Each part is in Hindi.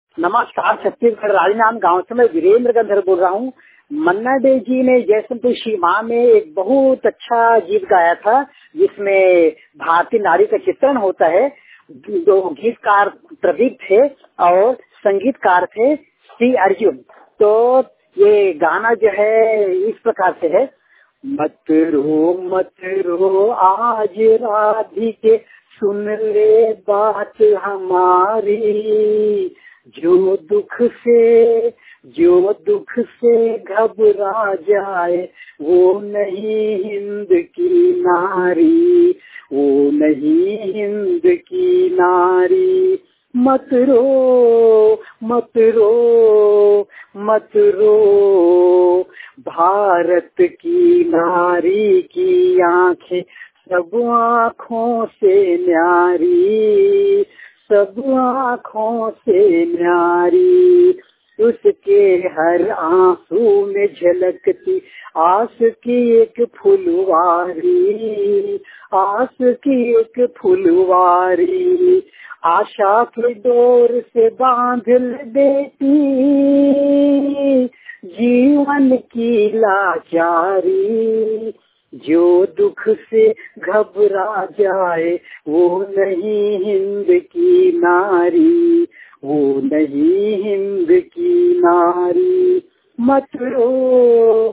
नमस्कार, छत्तीसगढ़ राजनांद गांव से मैं वीरेंद्र गंधर बोल रहा हूँ। मन्ना डे जी ने जयसिंहपुर सीमा में एक बहुत अच्छा गीत गाया था जिसमें भारतीय नारी का चित्रण होता है। जो गीतकार प्रदीप थे और संगीतकार थे श्री अर्जुन। तो ये गाना जो है इस प्रकार से है। मत रो आज राधिके, सुन ले बात हमारी, जो दुख से घबरा जाए वो नहीं हिंद की नारी, वो नहीं हिंद की नारी। मत रो भारत की नारी की आंखें सब आँखों से न्यारी, सब आँखों से न्यारी। उसके हर आंसू में झलकती आस की एक फुलवारी, आस की एक फुलवारी। आशा के डोर से बांध देती जीवन की लाचारी, जो दुख से घबरा जाए वो नहीं हिंद की नारी, वो नहीं हिंद की नारी। मत रो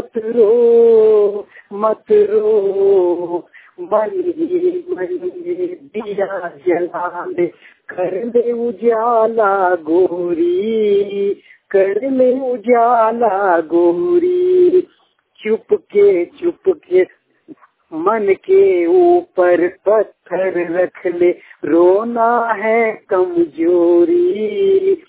मन ही दिया जला दे, कर ले उजाला गोरी, कर ले उजाला गोरी। चुप के मन के ऊपर पत्थर रख ले, रोना है कमजोरी,